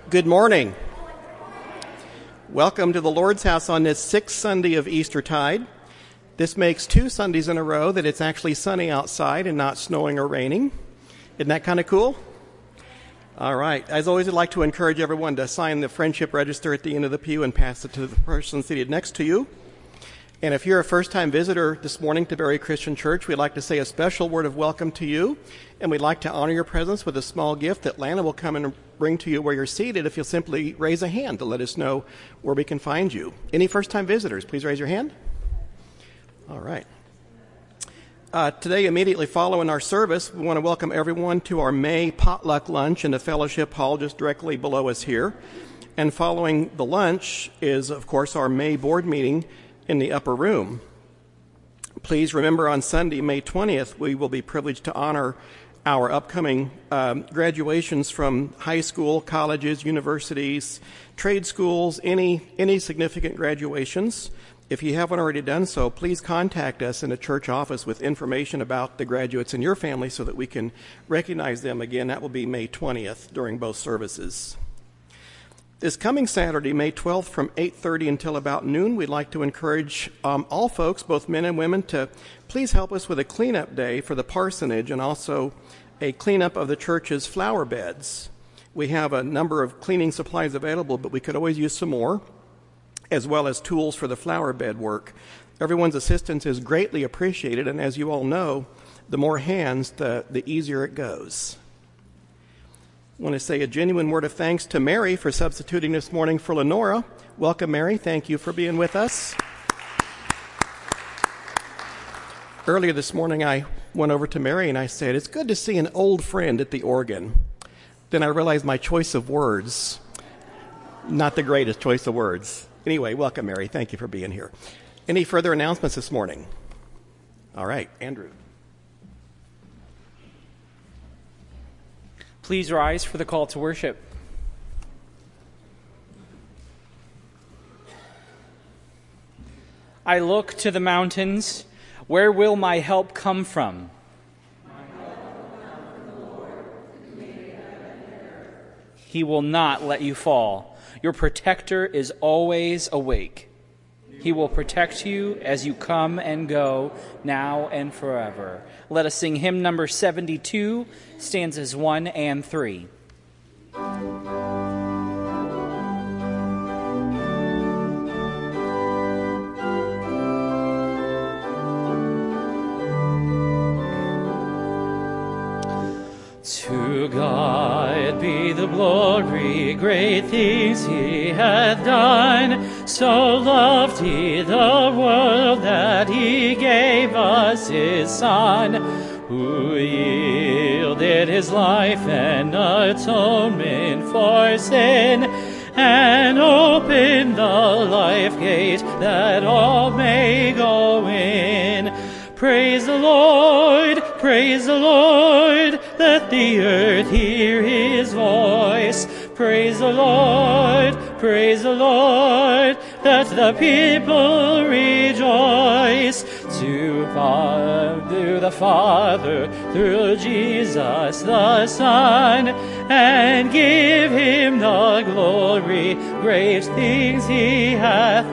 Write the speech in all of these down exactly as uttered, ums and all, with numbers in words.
Good morning. Welcome to the Lord's house on this sixth Sunday of Eastertide. This makes two Sundays in a row that it's actually sunny outside and not snowing or raining. Isn't that kind of cool? All right. As always, I'd like to encourage everyone to sign the friendship register at the end of the pew and pass it to the person seated next to you. And if you're a first-time visitor this morning to Berry Christian Church, we'd like to say a special word of welcome to you, and we'd like to honor your presence with a small gift that Lana will come and bring to you where you're seated if you'll simply raise a hand to let us know where we can find you. Any first-time visitors, please raise your hand. All right. Uh, today, immediately following our service, we want to welcome everyone to our May potluck lunch in the fellowship hall just directly below us here. And following the lunch is, of course, our May board meeting in the upper room. Please remember on Sunday, May twentieth, we will be privileged to honor our upcoming um, graduations from high school, colleges, universities, trade schools, any any significant graduations. If you haven't already done so, please contact us in the church office with information about the graduates in your family so that we can recognize them again. That will be May twentieth during both services. This coming Saturday, May twelfth, from eight thirty until about noon, we'd like to encourage um, all folks, both men and women, to please help us with a cleanup day for the parsonage and also a cleanup of the church's flower beds. We have a number of cleaning supplies available, but we could always use some more, as well as tools for the flower bed work. Everyone's assistance is greatly appreciated, and as you all know, the more hands, the, the easier it goes. I want to say a genuine word of thanks to Mary for substituting this morning for Lenora. Welcome, Mary. Thank you for being with us. Earlier this morning, I went over to Mary and I said, "It's good to see an old friend at the organ." Then I realized my choice of words, not the greatest choice of words. Anyway, welcome, Mary. Thank you for being here. Any further announcements this morning? All right, Andrew. Please rise for the call to worship. I look to the mountains. Where will my help come from? My help will come from the Lord, who made heaven and earth. He will not let you fall. Your protector is always awake. He will protect you as you come and go, now and forever. Let us sing hymn number seventy-two, stanzas one and three. To God be the glory, great things he hath done. So loved he the world that he gave us his Son, who yielded his life and atonement for sin, and opened the life gate that all may go in. Praise the Lord, praise the Lord, let the earth hear his voice. Praise the Lord, praise the Lord, let the people rejoice. To God, to the Father, through Jesus the Son, and give him the glory, great things he hath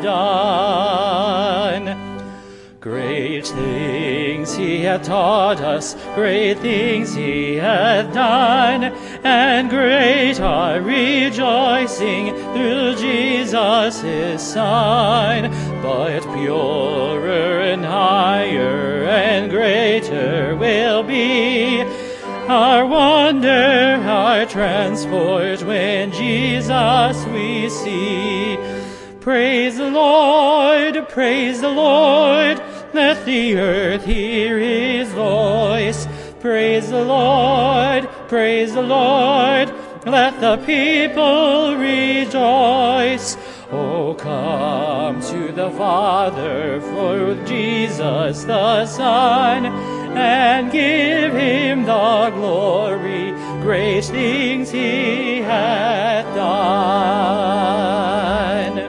done. Great things he hath taught us, great things he hath done, and great our rejoicing through Jesus his Son. But purer and higher and greater will be our wonder, our transport when Jesus we see. Praise the Lord, praise the Lord, let the earth hear his voice. Praise the Lord, praise the Lord, let the people rejoice. Oh, come to the Father for Jesus the Son, and give him the glory, great things he hath done.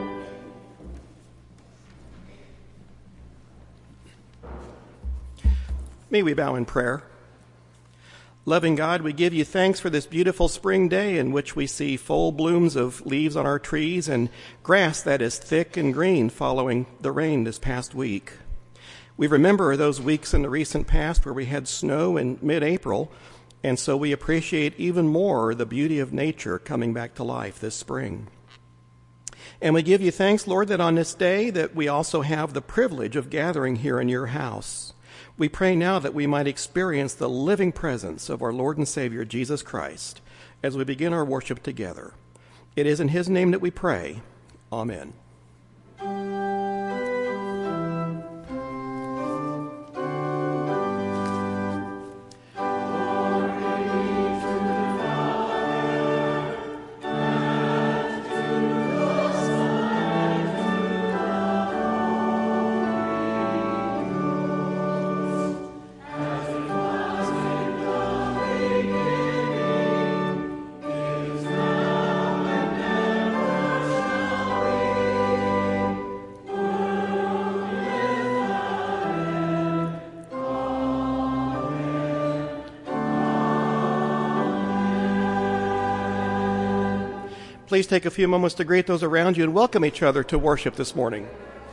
May we bow in prayer. Loving God, we give you thanks for this beautiful spring day in which we see full blooms of leaves on our trees and grass that is thick and green following the rain this past week. We remember those weeks in the recent past where we had snow in mid-April, and so we appreciate even more the beauty of nature coming back to life this spring. And we give you thanks, Lord, that on this day that we also have the privilege of gathering here in your house. We pray now that we might experience the living presence of our Lord and Savior, Jesus Christ, as we begin our worship together. It is in his name that we pray. Amen. Please take a few moments to greet those around you and welcome each other to worship this morning.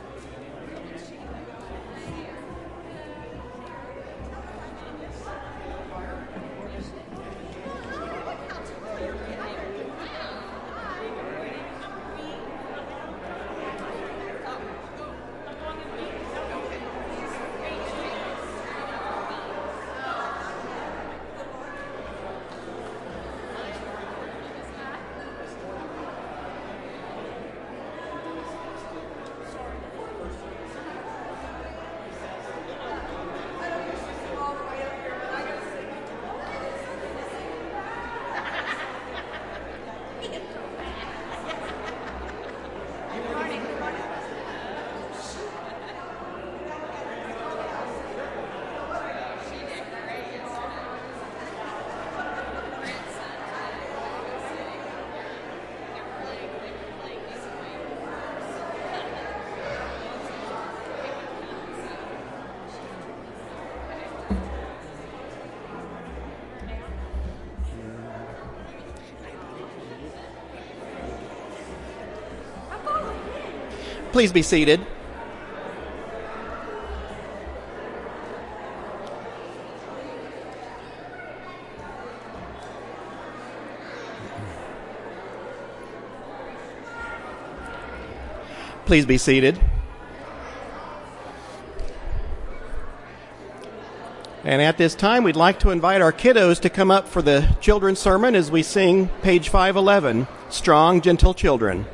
Please be seated. Please be seated. And at this time, we'd like to invite our kiddos to come up for the children's sermon as we sing page five eleven, Strong, Gentle Children.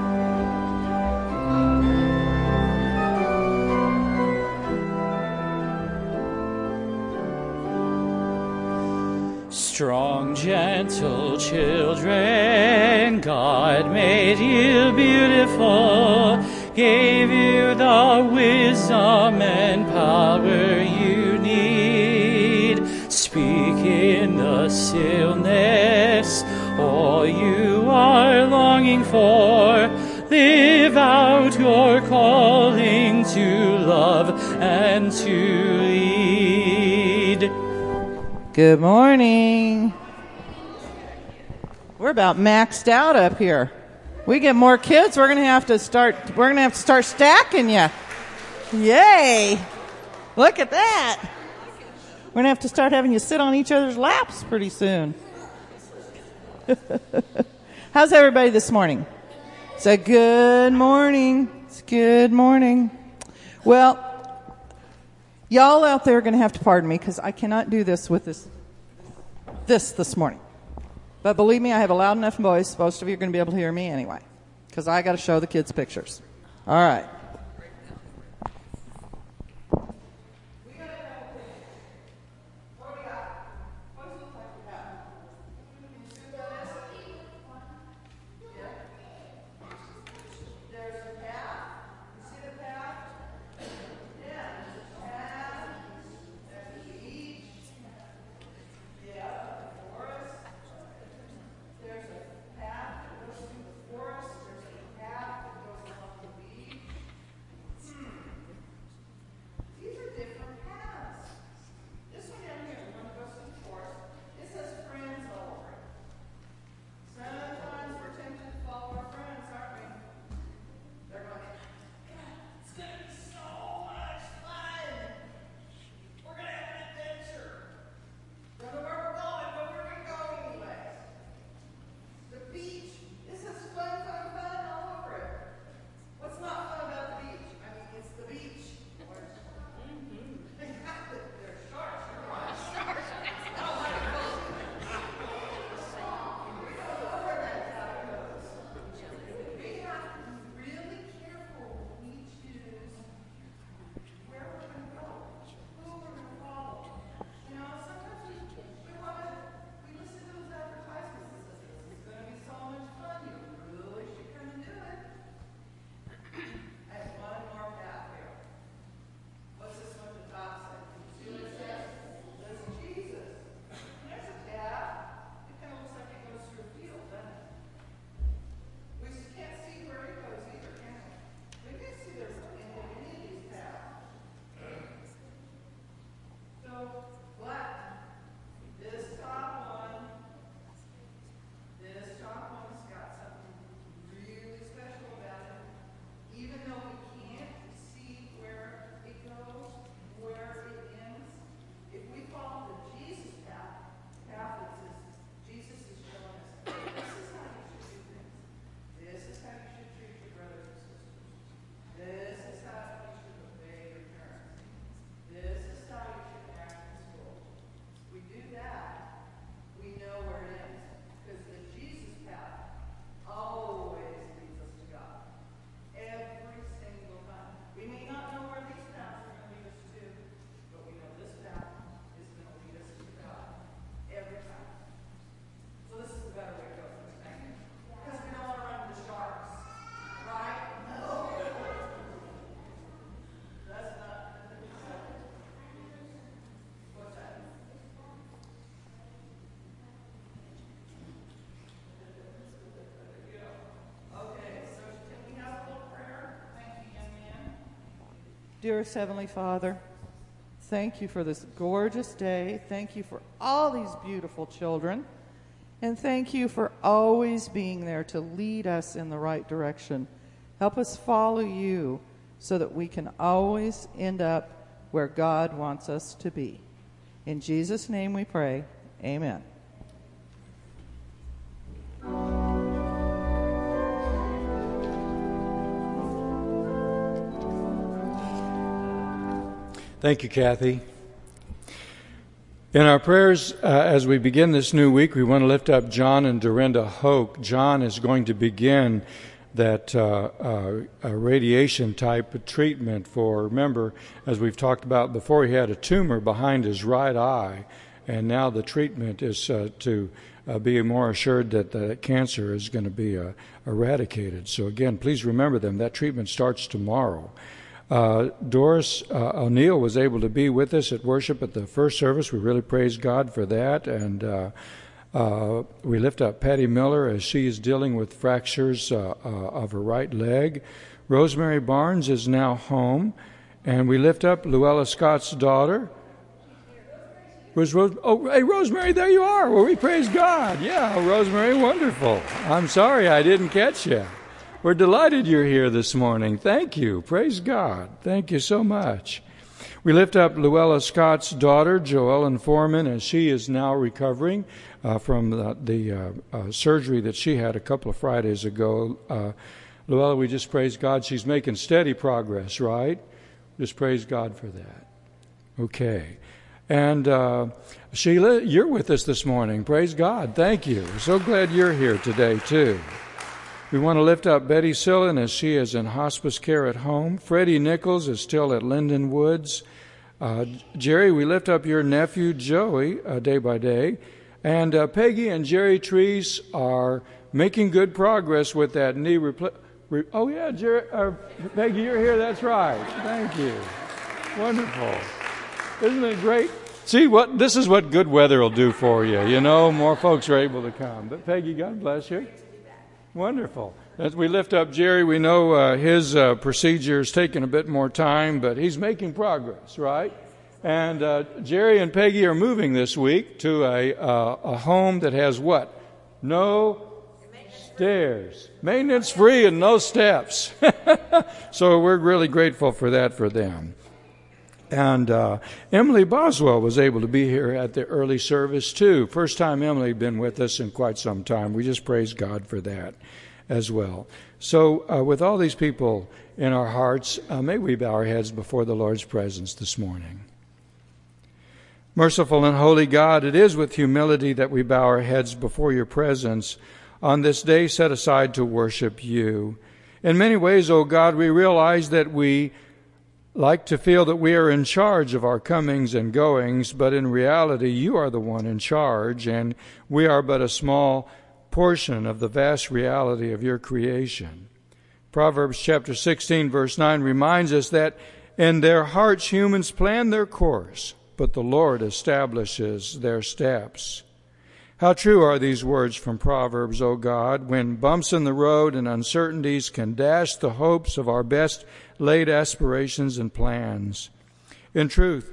Strong, gentle children, God made you beautiful, gave you the wisdom and power you need. Speak in the stillness all you are longing for. Live out your calling to love and to lead. Good morning. We're about maxed out up here. We get more kids, we're gonna have to start we're gonna have to start stacking you. Yay. Look at that. We're gonna have to start having you sit on each other's laps pretty soon. How's everybody this morning? It's a good morning. It's good morning. Well, y'all out there are going to have to pardon me because I cannot do this with this this this morning. But believe me, I have a loud enough voice. Most of you are going to be able to hear me anyway because I got to show the kids pictures. All right. but this top one, this top one's got something really special about it. Even though we can't see where it goes, where it ends, if we follow the Jesus path, path that says Jesus is showing us, this is how you should do things. This is how you should treat your brothers and sisters. This is how you should obey your parents. This is how you should act in school. If we do that, we know where it ends. Because the Jesus path always leads us to God. Every single time. We may not know where these paths are going to lead us to, but we know this path is going to lead us to God. Every time. So this is a better way to go through this thing. Because we don't want to run into sharks. Right? No. That's not. What's that? Okay, so can we have a little prayer? Thank you, young man. Dearest Heavenly Father, thank you for this gorgeous day. Thank you for all these beautiful children. And thank you for always being there to lead us in the right direction. Help us follow you so that we can always end up where God wants us to be. In Jesus' name we pray. Amen. Thank you, Kathy. In our prayers, uh, as we begin this new week, we want to lift up John and Dorinda Hoke. John is going to begin that uh, uh, radiation type of treatment for, remember, as we've talked about before, he had a tumor behind his right eye, and now the treatment is uh, to uh, be more assured that the cancer is going to be uh, eradicated. So again, please remember them. That treatment starts tomorrow. Uh, Doris uh, O'Neill was able to be with us at worship at the first service. We really praise God for that. And uh, uh, we lift up Patty Miller as she is dealing with fractures uh, uh, of her right leg. Rosemary Barnes is now home. And we lift up Luella Scott's daughter. Where's Rose? Oh, hey, Rosemary, there you are. Well, we praise God. Yeah, Rosemary, wonderful. I'm sorry I didn't catch you. We're delighted you're here this morning. Thank you. Praise God. Thank you so much. We lift up Luella Scott's daughter, Joellen Foreman, as she is now recovering uh, from the, the uh, uh, surgery that she had a couple of Fridays ago. Uh, Luella, we just praise God. She's making steady progress, right? Just praise God for that. Okay. And uh, Sheila, you're with us this morning. Praise God. Thank you. We're so glad you're here today, too. We want to lift up Betty Sillen as she is in hospice care at home. Freddie Nichols is still at Linden Woods. Uh, Jerry, we lift up your nephew, Joey, uh, day by day. And uh, Peggy and Jerry Trees are making good progress with that knee repl- re- Oh, yeah, Jerry, uh, Peggy, you're here. That's right. Thank you. Wonderful. Isn't it great? See, what this is what good weather will do for you. You know, more folks are able to come. But Peggy, God bless you. Wonderful. As we lift up Jerry, we know uh, his uh, procedure is taking a bit more time, but he's making progress, right? And uh, Jerry and Peggy are moving this week to a, uh, a home that has what? No stairs. Maintenance free and no steps. So we're really grateful for that for them. And uh, Emily Boswell was able to be here at the early service, too. First time Emily had been with us in quite some time. We just praise God for that as well. So uh, with all these people in our hearts, uh, may we bow our heads before the Lord's presence this morning. Merciful and holy God, it is with humility that we bow our heads before your presence on this day set aside to worship you. In many ways, O God, we realize that we like to feel that we are in charge of our comings and goings, but in reality, you are the one in charge, and we are but a small portion of the vast reality of your creation. Proverbs chapter sixteen, verse nine reminds us that in their hearts humans plan their course, but the Lord establishes their steps. How true are these words from Proverbs, O God, when bumps in the road and uncertainties can dash the hopes of our best laid aspirations and plans. In truth,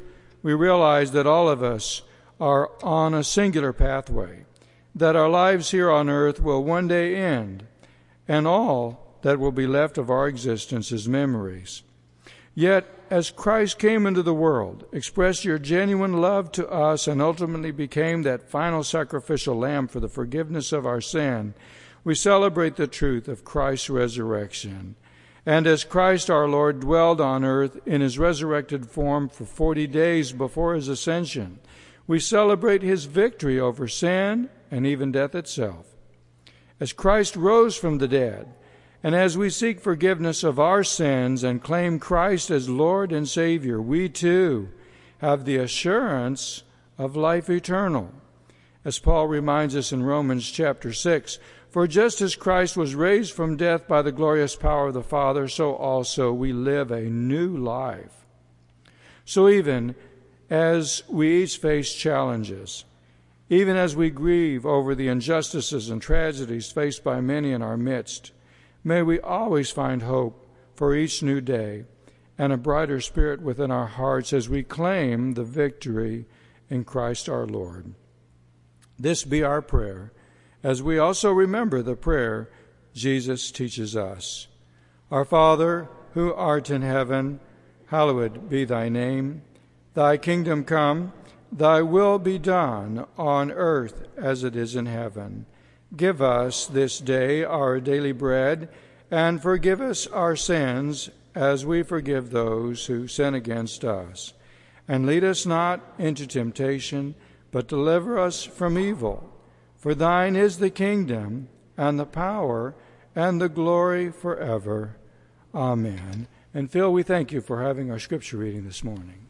we realize that all of us are on a singular pathway, that our lives here on earth will one day end, and all that will be left of our existence is memories. Yet, as Christ came into the world, expressed your genuine love to us, and ultimately became that final sacrificial lamb for the forgiveness of our sin, we celebrate the truth of Christ's resurrection. And as Christ our Lord dwelled on earth in his resurrected form for forty days before his ascension, we celebrate his victory over sin and even death itself. As Christ rose from the dead, and as we seek forgiveness of our sins and claim Christ as Lord and Savior, we too have the assurance of life eternal. As Paul reminds us in Romans chapter six, for just as Christ was raised from death by the glorious power of the Father, so also we live a new life. So even as we each face challenges, even as we grieve over the injustices and tragedies faced by many in our midst, may we always find hope for each new day and a brighter spirit within our hearts as we claim the victory in Christ our Lord. This be our prayer, as we also remember the prayer Jesus teaches us. Our Father, who art in heaven, hallowed be thy name. Thy kingdom come, thy will be done on earth as it is in heaven. Give us this day our daily bread, and forgive us our sins as we forgive those who sin against us. And lead us not into temptation, but deliver us from evil. For thine is the kingdom, and the power, and the glory forever. Amen. And Phil, we thank you for having our scripture reading this morning.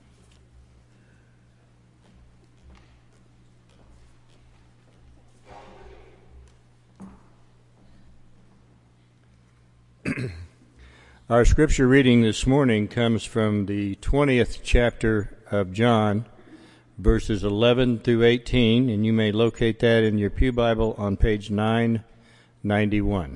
Our scripture reading this morning comes from the twentieth chapter of John, verses eleven through eighteen, and you may locate that in your Pew Bible on page nine ninety-one.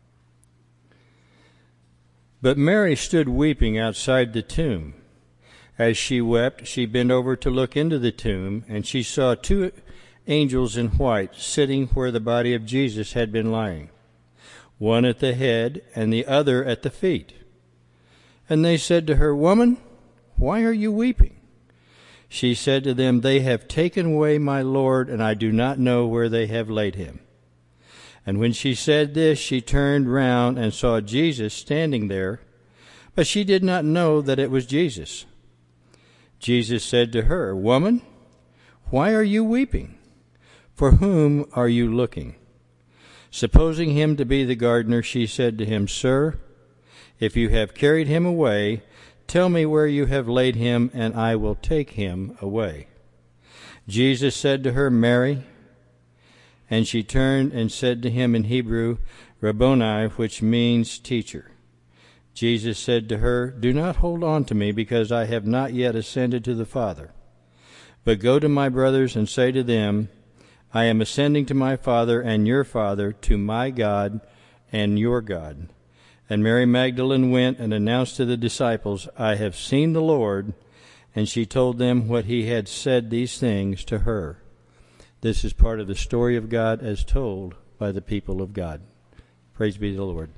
But Mary stood weeping outside the tomb. As she wept, she bent over to look into the tomb, and she saw two angels in white sitting where the body of Jesus had been lying, one at the head and the other at the feet. And they said to her, Woman, why are you weeping? She said to them, They have taken away my Lord, and I do not know where they have laid him. And when she said this, she turned round and saw Jesus standing there, but she did not know that it was Jesus. Jesus said to her, Woman, why are you weeping? For whom are you looking? Supposing him to be the gardener, she said to him, Sir, if you have carried him away, tell me where you have laid him, and I will take him away. Jesus said to her, Mary. And she turned and said to him in Hebrew, Rabboni, which means teacher. Jesus said to her, Do not hold on to me, because I have not yet ascended to the Father. But go to my brothers and say to them, I am ascending to my Father and your Father, to my God and your God. And Mary Magdalene went and announced to the disciples, I have seen the Lord. And she told them what he had said these things to her. This is part of the story of God as told by the people of God. Praise be to the Lord.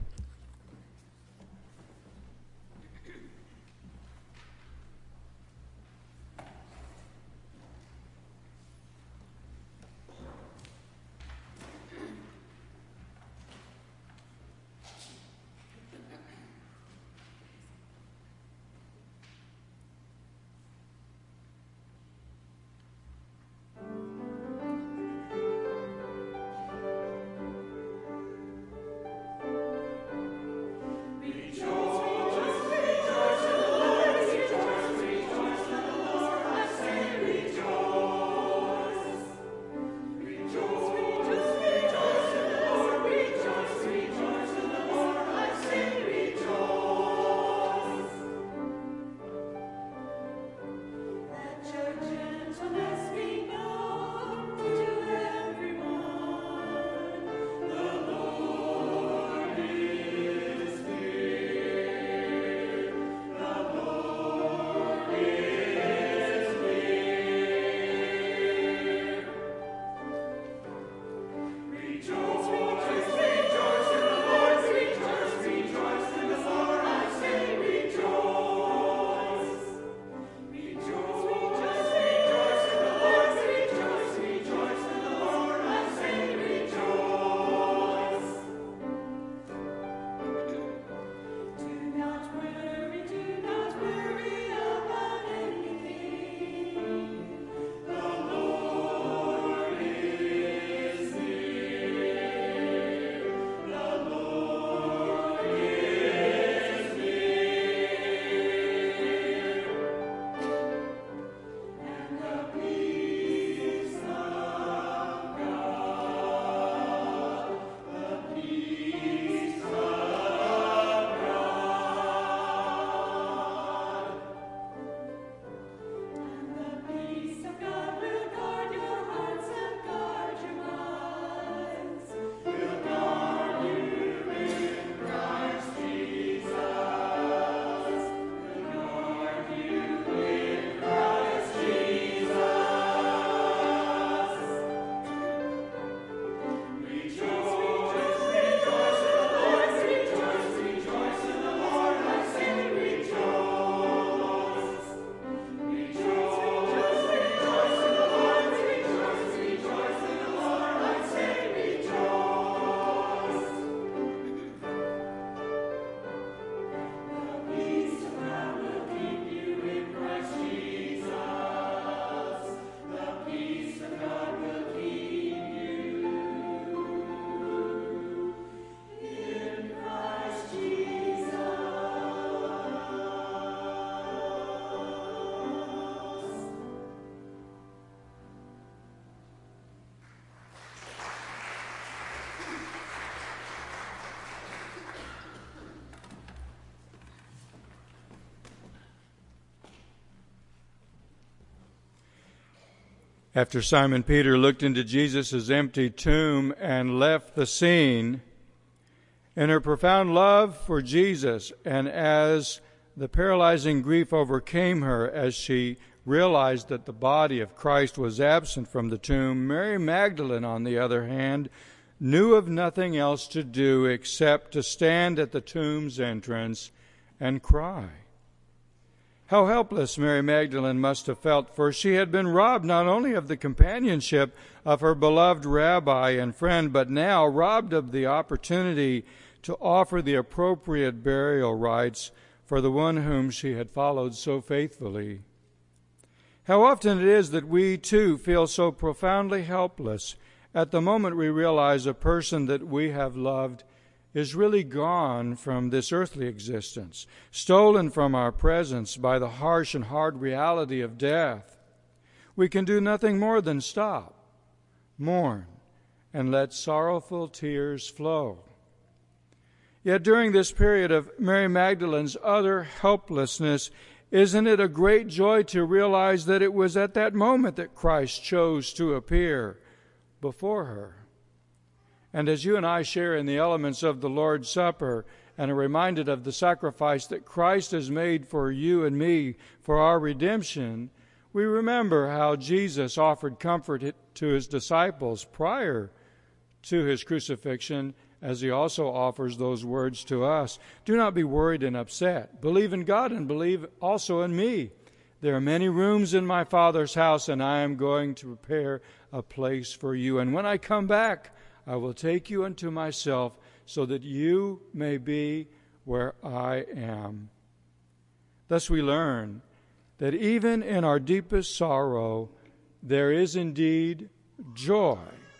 After Simon Peter looked into Jesus' empty tomb and left the scene, in her profound love for Jesus, and as the paralyzing grief overcame her as she realized that the body of Christ was absent from the tomb, Mary Magdalene, on the other hand, knew of nothing else to do except to stand at the tomb's entrance and cry. How helpless Mary Magdalene must have felt, for she had been robbed not only of the companionship of her beloved rabbi and friend, but now robbed of the opportunity to offer the appropriate burial rites for the one whom she had followed so faithfully. How often it is that we, too, feel so profoundly helpless at the moment we realize a person that we have loved is really gone from this earthly existence, stolen from our presence by the harsh and hard reality of death. We can do nothing more than stop, mourn, and let sorrowful tears flow. Yet during this period of Mary Magdalene's utter helplessness, isn't it a great joy to realize that it was at that moment that Christ chose to appear before her? And as you and I share in the elements of the Lord's Supper and are reminded of the sacrifice that Christ has made for you and me for our redemption, we remember how Jesus offered comfort to his disciples prior to his crucifixion, as he also offers those words to us. Do not be worried and upset. Believe in God and believe also in me. There are many rooms in my Father's house, and I am going to prepare a place for you. And when I come back, I will take you unto myself, so that you may be where I am. Thus we learn that even in our deepest sorrow, there is indeed joy.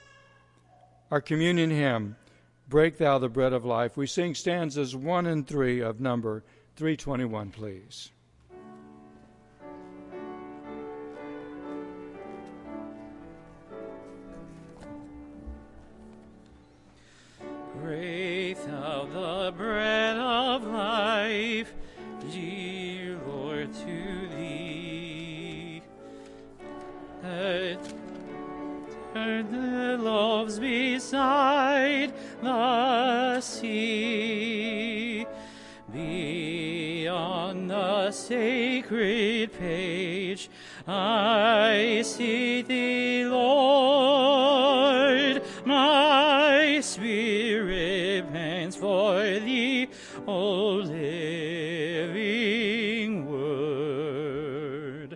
Our communion hymn, Break Thou the Bread of Life, we sing stanzas one and three of number three twenty-one, please. Break thou the bread of life, dear Lord, to thee. Turn the loaves beside the sea. Beyond the sacred page, I see thee, Lord. My spirit pants for thee, O living word.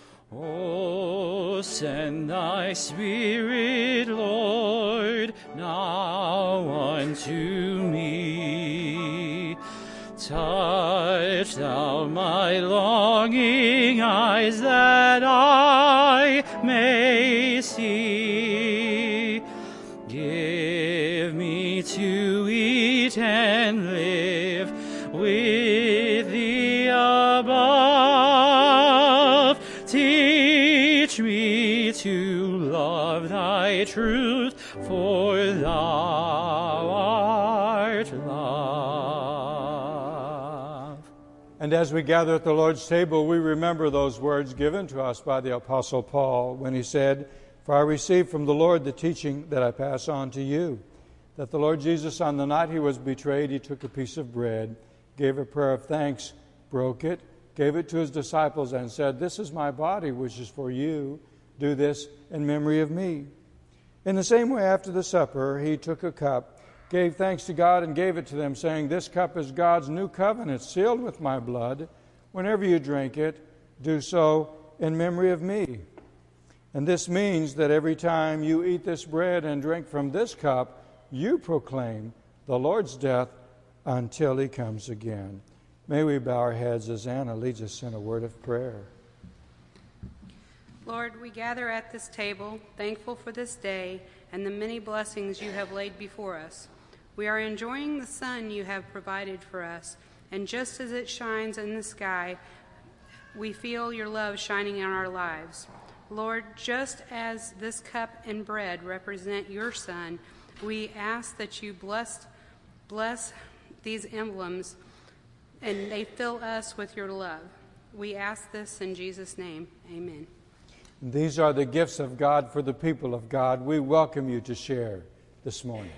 O send thy spirit, Lord, now unto me. Touch thou my longing eyes, that I may see. Give me to eat and live with thee above. Teach me to love thy truth, for thou art love. And as we gather at the Lord's table, we remember those words given to us by the Apostle Paul when he said, For I received from the Lord the teaching that I pass on to you, that the Lord Jesus, on the night he was betrayed, he took a piece of bread, gave a prayer of thanks, broke it, gave it to his disciples, and said, This is my body, which is for you. Do this in memory of me. In the same way, after the supper, he took a cup, gave thanks to God, and gave it to them, saying, This cup is God's new covenant, sealed with my blood. Whenever you drink it, do so in memory of me. And this means that every time you eat this bread and drink from this cup, you proclaim the Lord's death until he comes again. May we bow our heads as Anna leads us in a word of prayer. Lord, we gather at this table, thankful for this day and the many blessings you have laid before us. We are enjoying the sun you have provided for us, and just as it shines in the sky, we feel your love shining in our lives. Lord, just as this cup and bread represent your Son, we ask that you bless, bless these emblems and they fill us with your love. We ask this in Jesus' name. Amen. These are the gifts of God for the people of God. We welcome you to share this morning.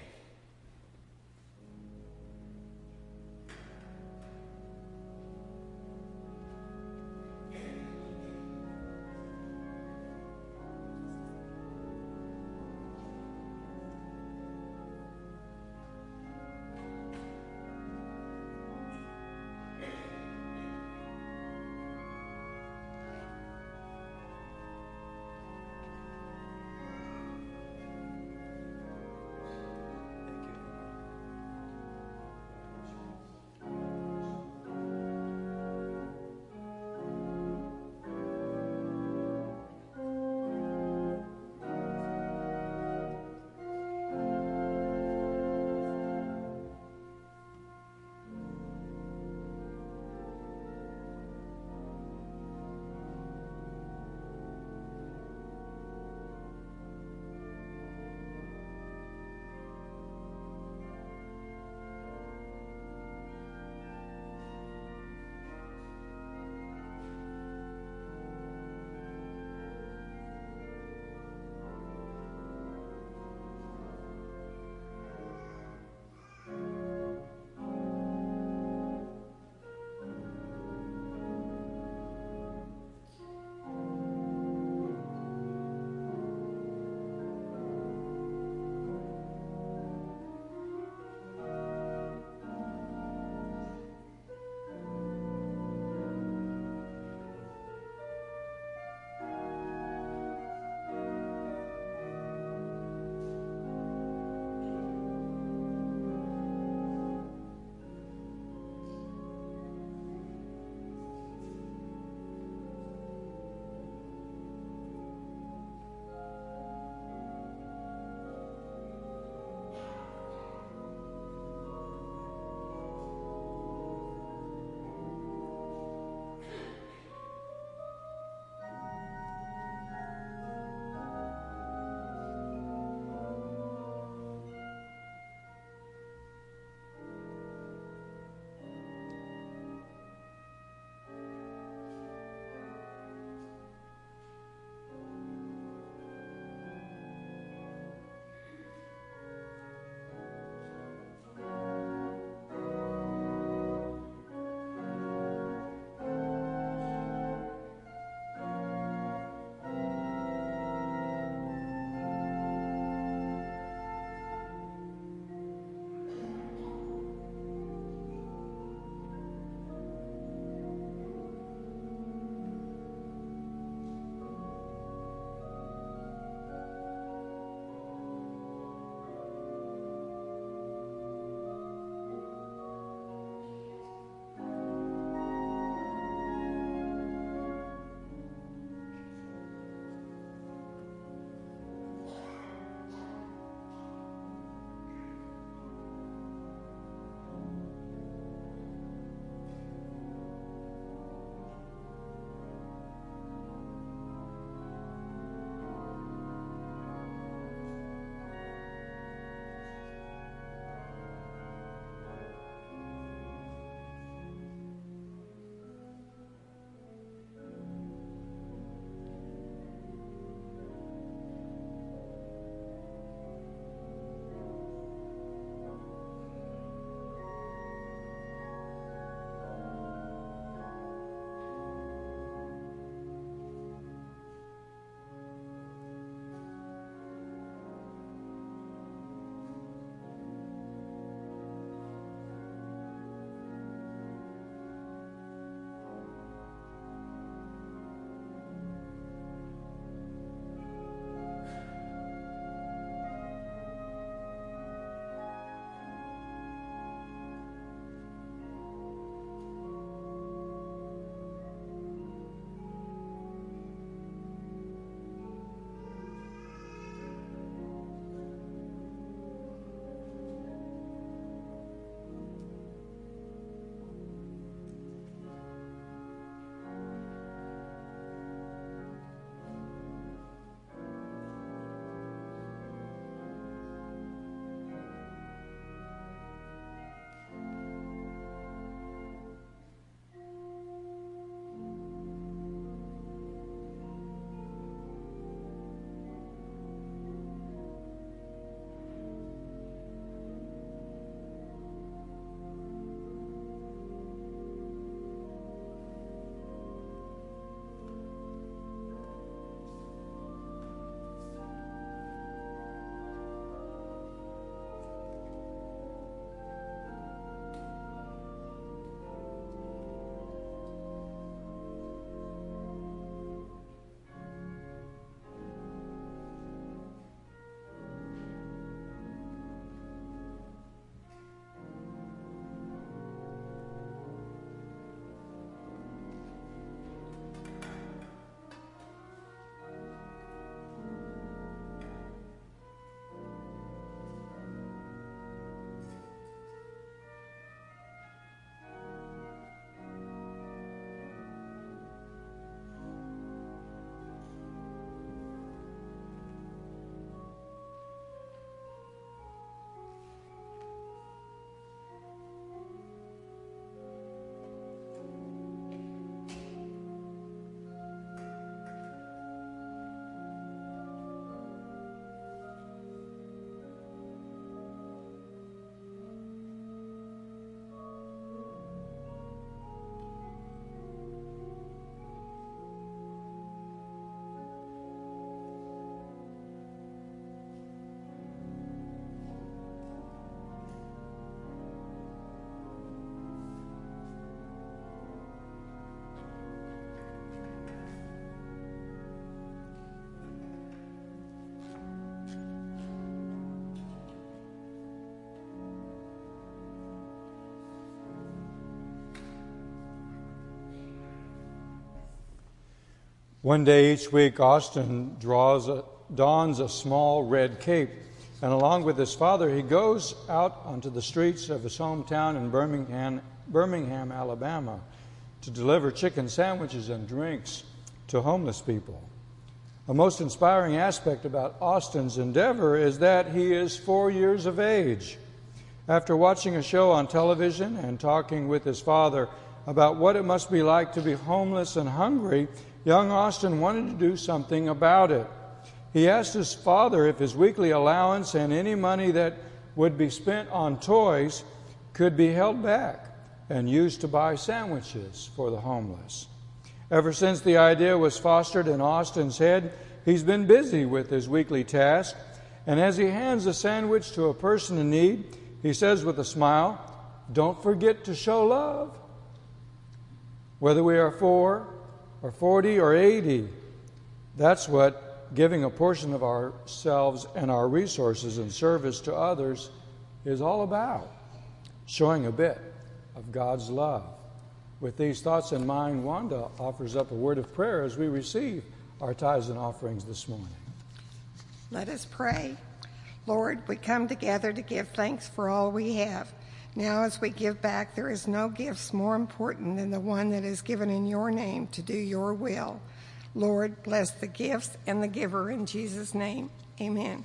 One day each week, Austin draws a, dons a small red cape, and along with his father, he goes out onto the streets of his hometown in Birmingham, Birmingham, Alabama, to deliver chicken sandwiches and drinks to homeless people. A most inspiring aspect about Austin's endeavor is that he is four years of age. After watching a show on television and talking with his father about what it must be like to be homeless and hungry, young Austin wanted to do something about it. He asked his father if his weekly allowance and any money that would be spent on toys could be held back and used to buy sandwiches for the homeless. Ever since the idea was fostered in Austin's head, he's been busy with his weekly task, and as he hands a sandwich to a person in need, he says with a smile, "Don't forget to show love." Whether we are four or forty or eighty, that's what giving a portion of ourselves and our resources in service to others is all about, showing a bit of God's love. With these thoughts in mind, Wanda offers up a word of prayer as we receive our tithes and offerings this morning. Let us pray. Lord, we come together to give thanks for all we have. Now as we give back, there is no gifts more important than the one that is given in your name to do your will. Lord, bless the gifts and the giver in Jesus' name. Amen.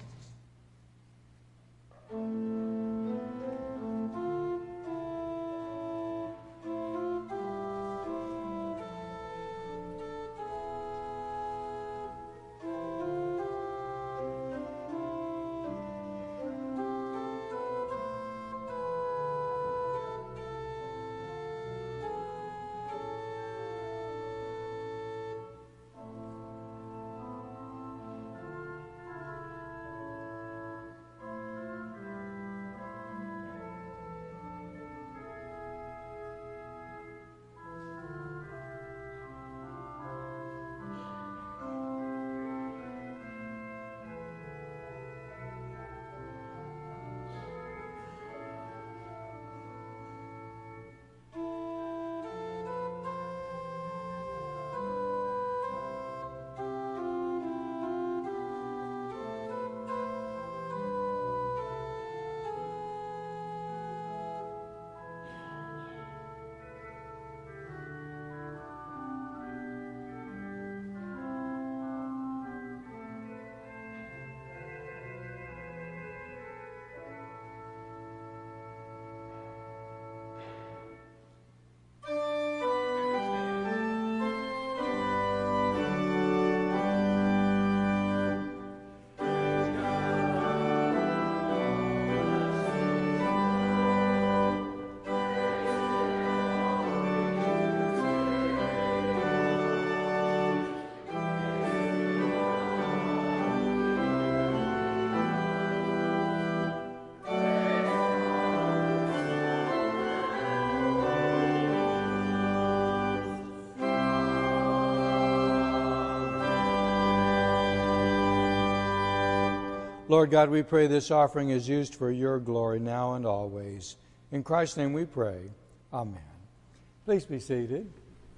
Lord God, we pray this offering is used for your glory now and always. In Christ's name we pray. Amen. Please be seated.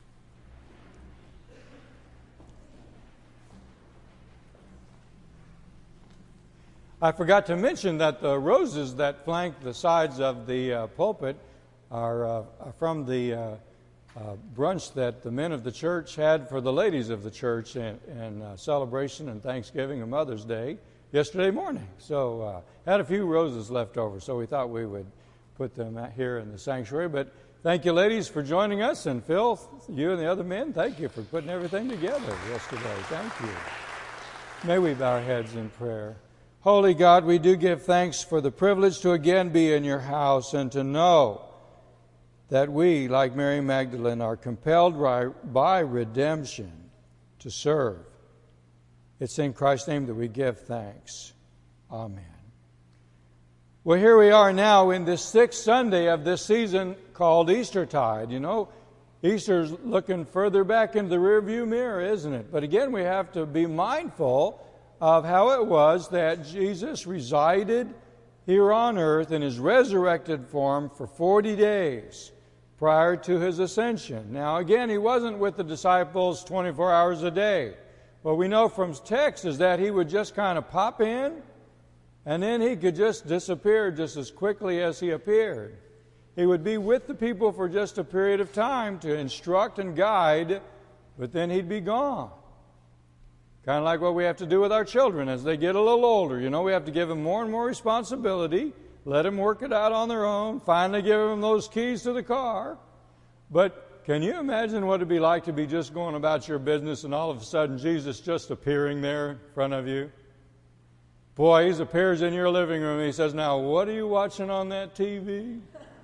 I forgot to mention that the roses that flank the sides of the uh, pulpit are uh, from the uh, uh, brunch that the men of the church had for the ladies of the church in, in uh, celebration and Thanksgiving and Mother's Day yesterday morning. So uh, had a few roses left over, so we thought we would put them out here in the sanctuary. But thank you, ladies, for joining us, and Phil, you and the other men, thank you for putting everything together yesterday. Thank you. May we bow our heads in prayer. Holy God, we do give thanks for the privilege to again be in your house and to know that we, like Mary Magdalene, are compelled by redemption to serve. It's in Christ's name that we give thanks. Amen. Well, here we are now in this sixth Sunday of this season called Eastertide. You know, Easter's looking further back into the rearview mirror, isn't it? But again, we have to be mindful of how it was that Jesus resided here on earth in his resurrected form for forty days. prior to his ascension. Now, again, he wasn't with the disciples twenty-four hours a day. What we know from text is that he would just kind of pop in, and then he could just disappear just as quickly as he appeared. He would be with the people for just a period of time to instruct and guide, but then he'd be gone. Kind of like what we have to do with our children as they get a little older. You know, we have to give them more and more responsibility, let them work it out on their own, finally give them those keys to the car. But can you imagine what it'd be like to be just going about your business and all of a sudden Jesus just appearing there in front of you? Boy, he appears in your living room and he says, "Now, what are you watching on that T V?"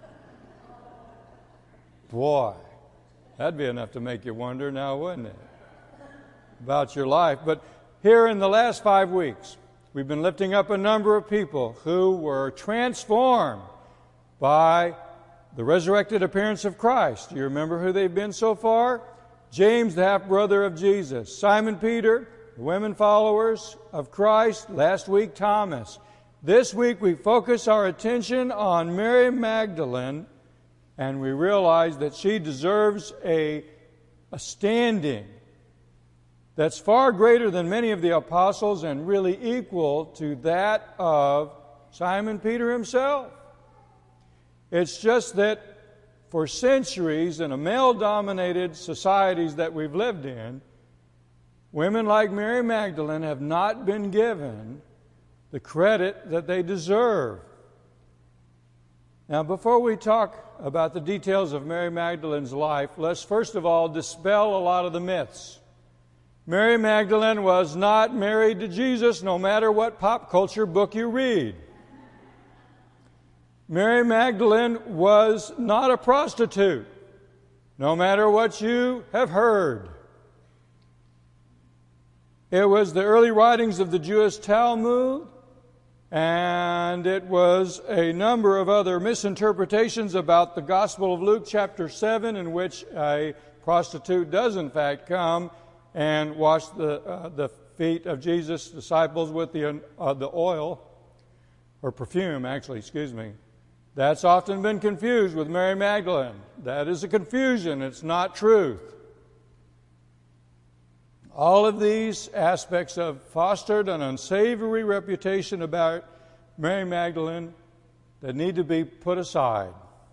Boy, that'd be enough to make you wonder now, wouldn't it? About your life. But here in the last five weeks, we've been lifting up a number of people who were transformed by the resurrected appearance of Christ. Do you remember who they've been so far? James, the half-brother of Jesus. Simon Peter, the women followers of Christ. Last week, Thomas. This week, we focus our attention on Mary Magdalene, and we realize that she deserves a, a standing that's far greater than many of the apostles and really equal to that of Simon Peter himself. It's just that for centuries in a male-dominated societies that we've lived in, women like Mary Magdalene have not been given the credit that they deserve. Now, before we talk about the details of Mary Magdalene's life, let's first of all dispel a lot of the myths. Mary Magdalene was not married to Jesus, no matter what pop culture book you read. Mary Magdalene was not a prostitute, no matter what you have heard. It was the early writings of the Jewish Talmud, and it was a number of other misinterpretations about the Gospel of Luke chapter seven, in which a prostitute does in fact come and wash the uh, the feet of Jesus' disciples with the uh, the oil, or perfume, actually, excuse me. That's often been confused with Mary Magdalene. That is a confusion. It's not truth. All of these aspects have fostered an unsavory reputation about Mary Magdalene that need to be put aside.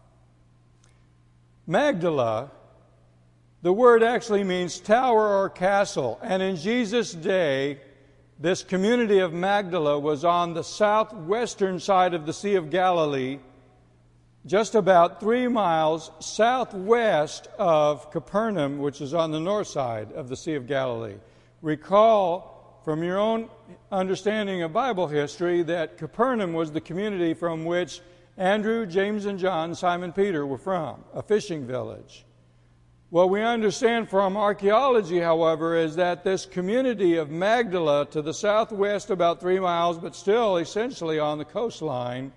Magdala, the word actually means tower or castle, and in Jesus' day, this community of Magdala was on the southwestern side of the Sea of Galilee, just about three miles southwest of Capernaum, which is on the north side of the Sea of Galilee. Recall from your own understanding of Bible history that Capernaum was the community from which Andrew, James, and John, Simon Peter were from, a fishing village. What we understand from archaeology, however, is that this community of Magdala to the southwest about three miles, but still essentially on the coastline,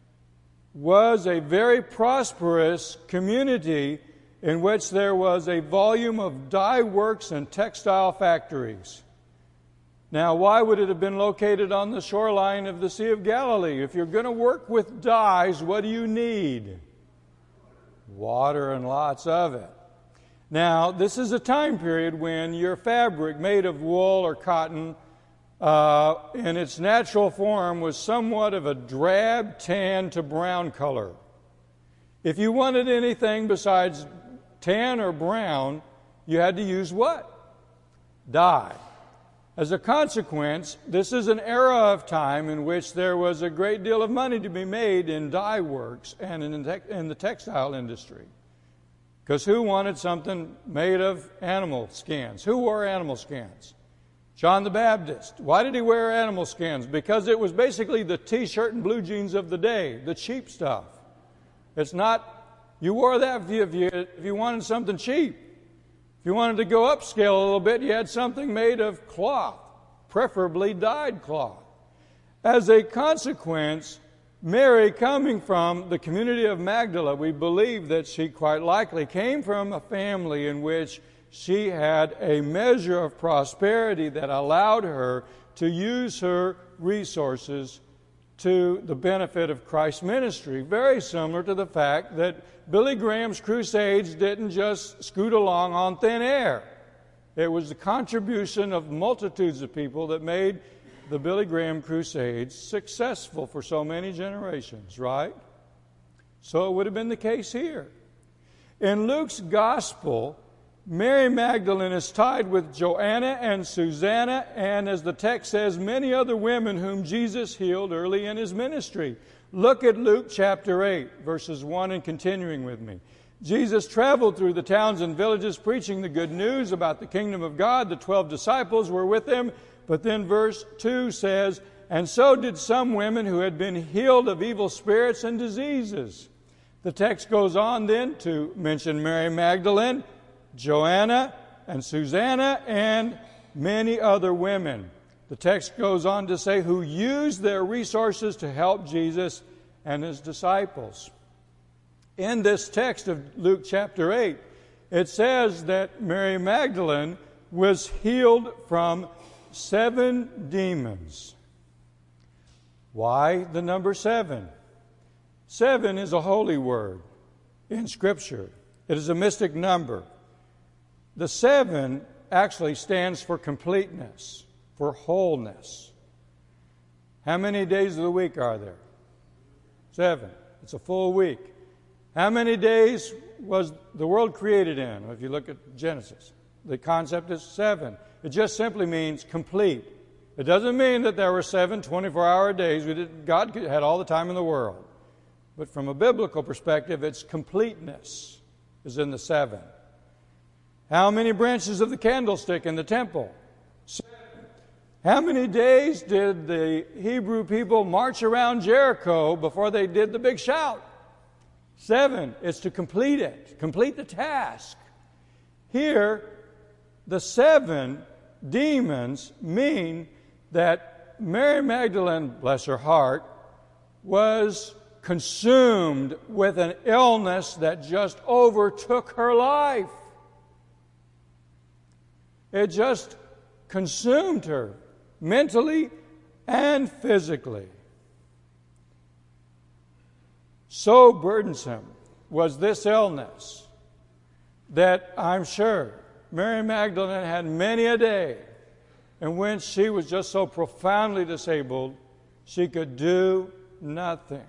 was a very prosperous community in which there was a volume of dye works and textile factories. Now, why would it have been located on the shoreline of the Sea of Galilee? If you're going to work with dyes, what do you need? Water, and lots of it. Now, this is a time period when your fabric made of wool or cotton Uh, in its natural form was somewhat of a drab tan to brown color. If you wanted anything besides tan or brown, you had to use what? Dye. As a consequence, this is an era of time in which there was a great deal of money to be made in dye works and in the, te- in the textile industry. Because who wanted something made of animal skins? Who wore animal skins? John the Baptist. Why did he wear animal skins? Because it was basically the T-shirt and blue jeans of the day, the cheap stuff. It's not, you wore that if you, if you, if you wanted something cheap. If you wanted to go upscale a little bit, you had something made of cloth, preferably dyed cloth. As a consequence, Mary, coming from the community of Magdala, we believe that she quite likely came from a family in which she had a measure of prosperity that allowed her to use her resources to the benefit of Christ's ministry, very similar to the fact that Billy Graham's crusades didn't just scoot along on thin air. It was the contribution of multitudes of people that made the Billy Graham crusades successful for so many generations, right? So it would have been the case here. In Luke's gospel, Mary Magdalene is tied with Joanna and Susanna, and as the text says, many other women whom Jesus healed early in his ministry. Look at Luke chapter eight, verses one and continuing with me. Jesus traveled through the towns and villages preaching the good news about the kingdom of God. The twelve disciples were with him. But then verse two says, and so did some women who had been healed of evil spirits and diseases. The text goes on then to mention Mary Magdalene, Joanna, and Susanna, and many other women. The text goes on to say who used their resources to help Jesus and his disciples. In this text of Luke chapter eight, it says that Mary Magdalene was healed from seven demons. Why the number seven? Seven is a holy word in Scripture. It is a mystic number. The seven actually stands for completeness, for wholeness. How many days of the week are there? Seven. It's a full week. How many days was the world created in? If you look at Genesis, the concept is seven. It just simply means complete. It doesn't mean that there were seven twenty-four hour days. We did, God had all the time in the world. But from a biblical perspective, its completeness is in the seven. How many branches of the candlestick in the temple? Seven. How many days did the Hebrew people march around Jericho before they did the big shout? Seven. It's to complete it, complete the task. Here, the seven demons mean that Mary Magdalene, bless her heart, was consumed with an illness that just overtook her life. It just consumed her mentally and physically. So burdensome was this illness that I'm sure Mary Magdalene had many a day in which she was just so profoundly disabled she could do nothing.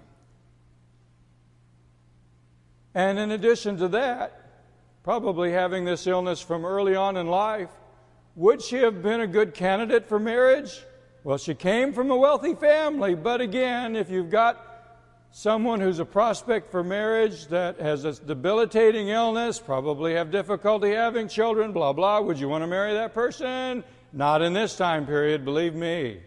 And in addition to that, probably having this illness from early on in life, would she have been a good candidate for marriage? Well, she came from a wealthy family, but again, if you've got someone who's a prospect for marriage that has a debilitating illness, probably have difficulty having children, blah, blah, would you want to marry that person? Not in this time period, believe me.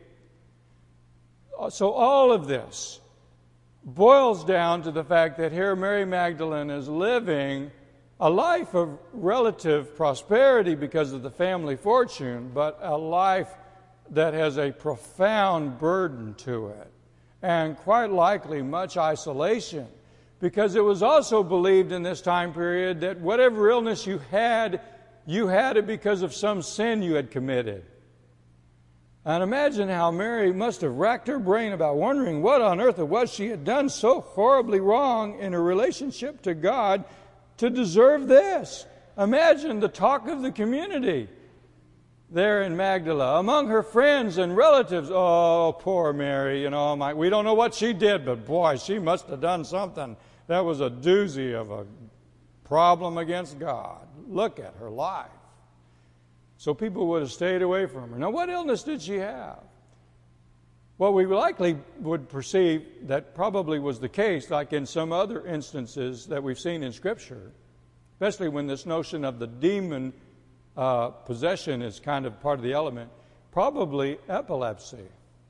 So all of this boils down to the fact that here Mary Magdalene is living a life of relative prosperity because of the family fortune, but a life that has a profound burden to it, and quite likely much isolation, because it was also believed in this time period that whatever illness you had, you had it because of some sin you had committed. And imagine how Mary must have racked her brain about wondering what on earth it was she had done so horribly wrong in her relationship to God to deserve this. Imagine the talk of the community there in Magdala, among her friends and relatives. Oh, poor Mary, you know, my, we don't know what she did, but boy, she must have done something. That was a doozy of a problem against God. Look at her life. So people would have stayed away from her. Now, what illness did she have? Well, we likely would perceive that probably was the case, like in some other instances that we've seen in Scripture, especially when this notion of the demon uh, possession is kind of part of the element, probably epilepsy.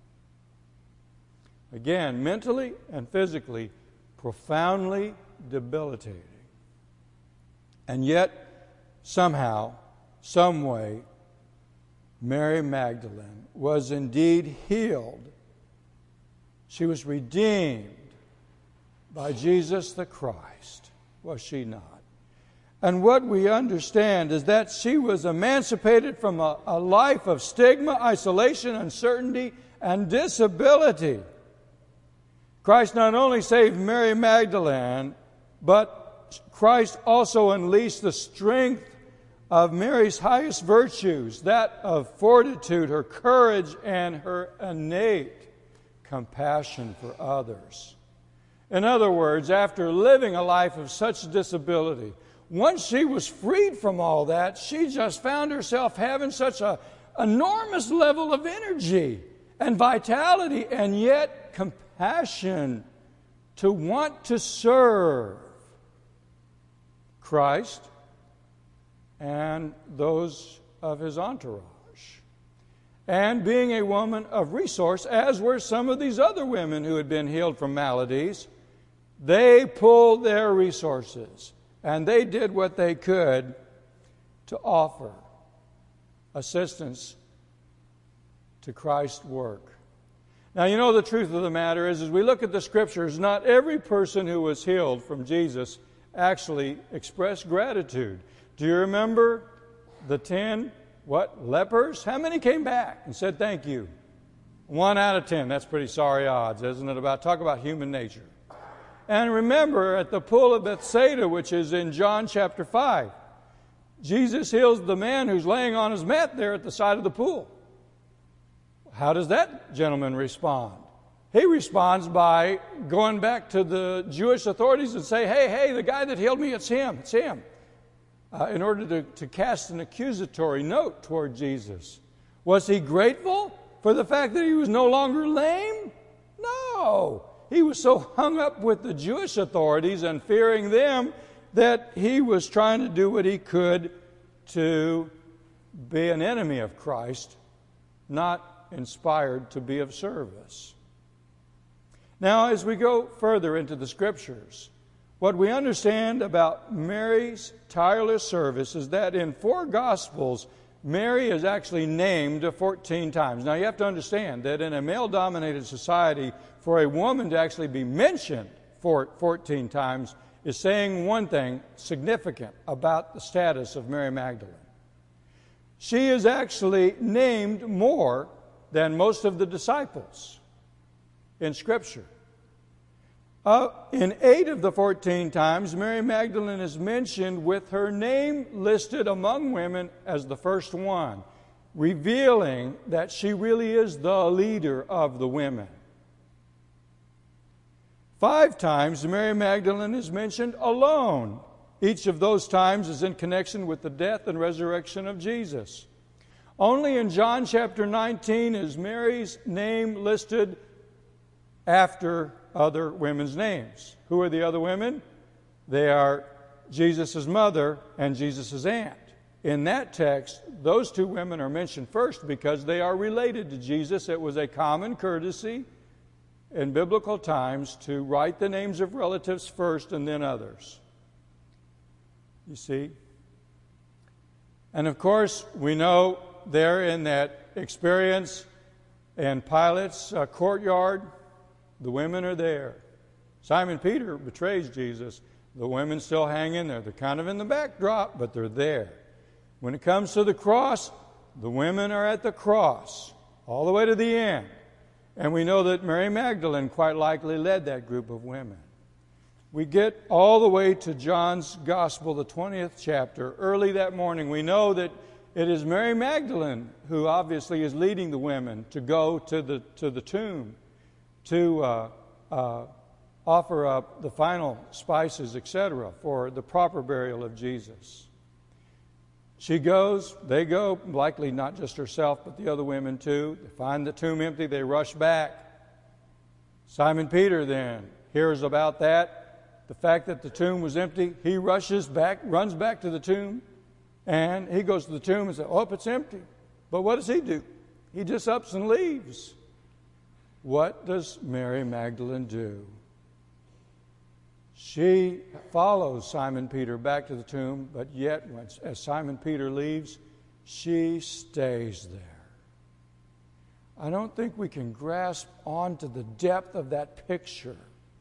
Again, mentally and physically profoundly debilitating. And yet, somehow, some way, Mary Magdalene was indeed healed. She was redeemed by Jesus the Christ, was she not? And what we understand is that she was emancipated from a, a life of stigma, isolation, uncertainty, and disability. Christ not only saved Mary Magdalene, but Christ also unleashed the strength of Mary's highest virtues, that of fortitude, her courage, and her innate compassion for others. In other words, after living a life of such disability, once she was freed from all that, she just found herself having such an enormous level of energy and vitality, and yet compassion to want to serve Christ and those of his entourage. And being a woman of resource, as were some of these other women who had been healed from maladies, they pulled their resources and they did what they could to offer assistance to Christ's work. Now, you know, the truth of the matter is, as we look at the Scriptures, not every person who was healed from Jesus actually expressed gratitude. Do you remember the ten, what, lepers? How many came back and said thank you? One out of ten. That's pretty sorry odds, isn't it? About talk about human nature. And remember, at the pool of Bethsaida, which is in John chapter five, Jesus heals the man who's laying on his mat there at the side of the pool. How does that gentleman respond? He responds by going back to the Jewish authorities and say, hey, hey, the guy that healed me, it's him, it's him. Uh, in order to, to cast an accusatory note toward Jesus. Was he grateful for the fact that he was no longer lame? No. He was so hung up with the Jewish authorities and fearing them that he was trying to do what he could to be an enemy of Christ, not inspired to be of service. Now, as we go further into the Scriptures, what we understand about Mary's tireless service is that in four Gospels, Mary is actually named fourteen times. Now, you have to understand that in a male-dominated society, for a woman to actually be mentioned for fourteen times is saying one thing significant about the status of Mary Magdalene. She is actually named more than most of the disciples in Scripture. Uh, in eight of the fourteen times, Mary Magdalene is mentioned with her name listed among women as the first one, revealing that she really is the leader of the women. Five times, Mary Magdalene is mentioned alone. Each of those times is in connection with the death and resurrection of Jesus. Only in John chapter nineteen is Mary's name listed after other women's names. Who are the other women? They are Jesus' mother and Jesus' aunt. In that text, those two women are mentioned first because they are related to Jesus. It was a common courtesy in biblical times to write the names of relatives first and then others. You see? And of course, we know there in that experience in Pilate's uh, courtyard, the women are there. Simon Peter betrays Jesus. The women still hang in there. They're kind of in the backdrop, but they're there. When it comes to the cross, the women are at the cross all the way to the end. And we know that Mary Magdalene quite likely led that group of women. We get all the way to John's Gospel, the twentieth chapter. Early that morning, we know that it is Mary Magdalene who obviously is leading the women to go to the, to the tomb to uh, uh, offer up the final spices, et cetera, for the proper burial of Jesus. She goes, they go, likely not just herself, but the other women too. They find the tomb empty, they rush back. Simon Peter then hears about that, the fact that the tomb was empty. He rushes back, runs back to the tomb, and he goes to the tomb and says, oh, it's empty. But what does he do? He just ups and leaves. What does Mary Magdalene do? She follows Simon Peter back to the tomb, but yet as Simon Peter leaves, she stays there. I don't think we can grasp onto the depth of that picture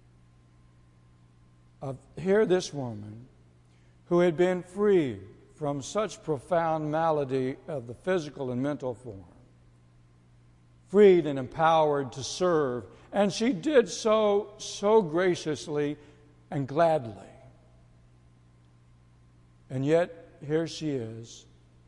of here this woman who had been free from such profound malady of the physical and mental form, freed and empowered to serve. And she did so, so graciously and gladly. And yet, here she is,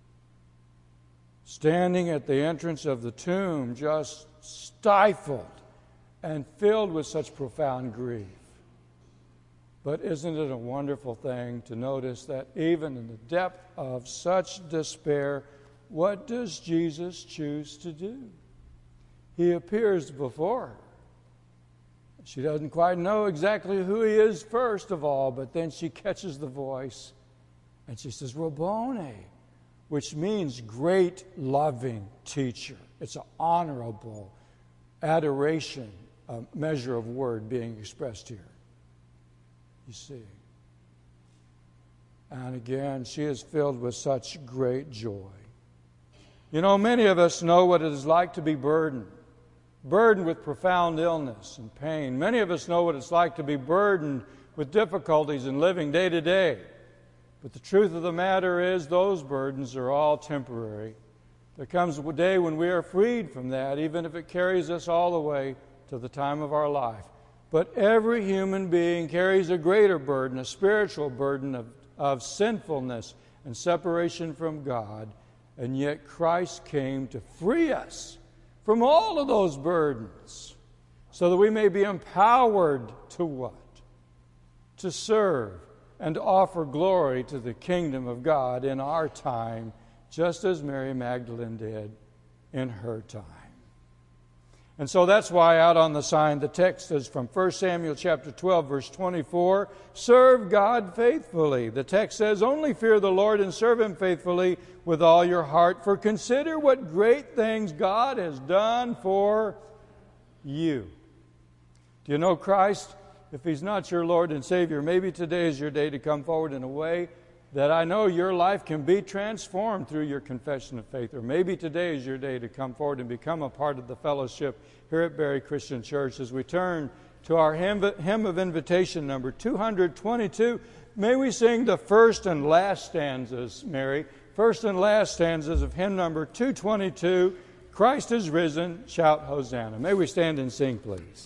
standing at the entrance of the tomb, just stifled and filled with such profound grief. But isn't it a wonderful thing to notice that even in the depth of such despair, what does Jesus choose to do? He appears before her. She doesn't quite know exactly who he is first of all, but then she catches the voice and she says, Rabboni, which means great loving teacher. It's an honorable adoration, a measure of word being expressed here. You see. And again, she is filled with such great joy. You know, many of us know what it is like to be burdened, burdened with profound illness and pain. Many of us know what it's like to be burdened with difficulties in living day to day. But the truth of the matter is those burdens are all temporary. There comes a day when we are freed from that, even if it carries us all the way to the time of our life. But every human being carries a greater burden, a spiritual burden of, of sinfulness and separation from God. And yet Christ came to free us from all of those burdens so that we may be empowered to what? To serve and to offer glory to the kingdom of God in our time, just as Mary Magdalene did in her time. And so that's why out on the sign the text is from First Samuel chapter twelve, verse twenty-four, serve God faithfully. The text says, only fear the Lord and serve Him faithfully with all your heart, for consider what great things God has done for you. Do you know Christ? If He's not your Lord and Savior, maybe today is your day to come forward in a way that I know your life can be transformed through your confession of faith. Or maybe today is your day to come forward and become a part of the fellowship here at Berry Christian Church. As we turn to our hymn, hymn of invitation number two hundred twenty-two, may we sing the first and last stanzas, Mary, first and last stanzas of hymn number two twenty-two, Christ is risen, shout Hosanna. May we stand and sing, please.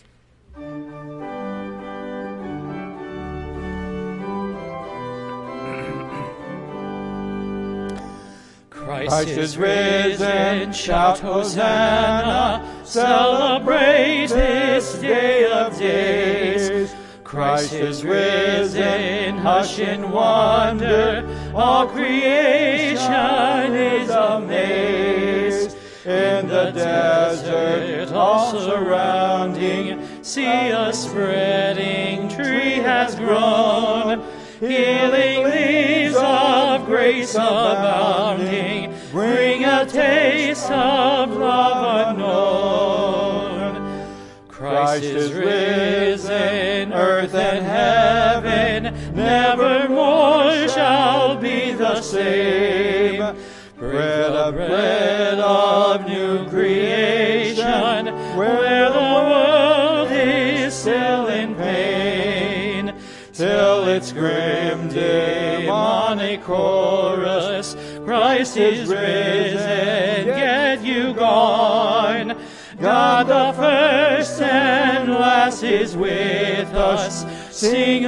Christ, Christ is risen, shout Hosanna, celebrate this day of days. Christ is risen, hush in wonder, all creation is amazed. In the desert, all surrounding, see a spreading tree has grown. Healing leaves of grace abounding, bring a taste of love unknown. Christ is risen, earth and heaven nevermore shall be the same. Bread of bread of new creation, where the world is still in pain, till its grim demonic chorus, Christ is risen, get you gone. God the first and last is with us, sing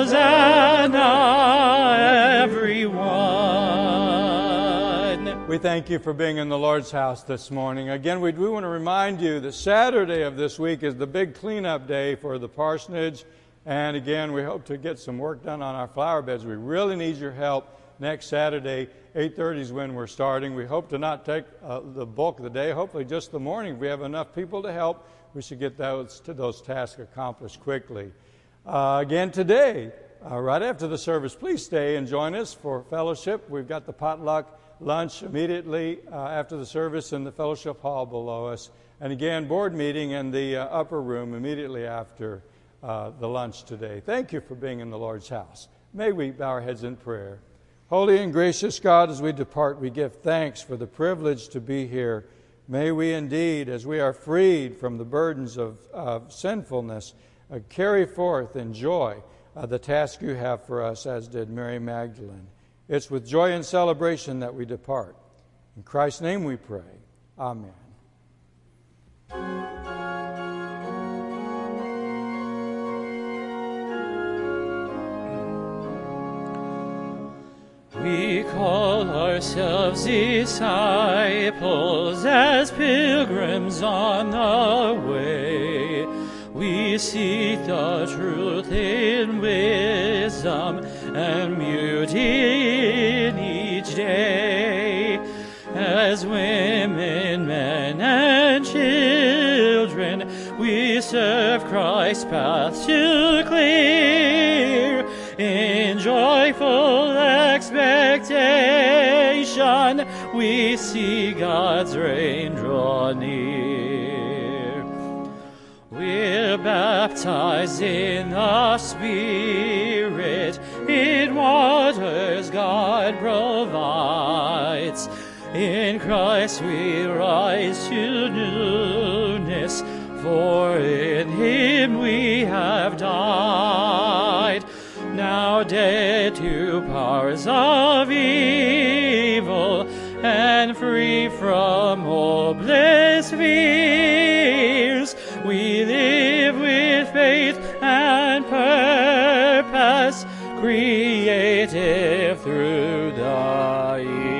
Hosanna, everyone. We thank you for being in the Lord's house this morning. Again, we do want to remind you that Saturday of this week is the big cleanup day for the parsonage. And again, we hope to get some work done on our flower beds. We really need your help next Saturday. eight thirty is when we're starting. We hope to not take uh, the bulk of the day, hopefully just the morning. If we have enough people to help, we should get those, to those tasks accomplished quickly. Uh, again, today, uh, right after the service, please stay and join us for fellowship. We've got the potluck lunch immediately uh, after the service in the fellowship hall below us. And again, board meeting in the uh, upper room immediately after Uh, the lunch today. Thank you for being in the Lord's house. May we bow our heads in prayer. Holy and gracious God, as we depart, we give thanks for the privilege to be here. May we indeed, as we are freed from the burdens of, of sinfulness, uh, carry forth in joy uh, the task you have for us, as did Mary Magdalene. It's with joy and celebration that we depart. In Christ's name we pray. Amen. ourselves disciples as pilgrims on the way. We seek the truth in wisdom and beauty in each day. As women, men, and children, we serve Christ's path to clear. In joyful expectation, we see God's reign draw near. We're baptized in the Spirit, in waters God provides. In Christ we rise to newness, for in Him we have died. Now dead to powers of evil, and free from hopeless fears, we live with faith and purpose, creative through the years.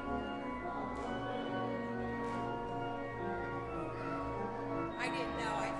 I didn't know. I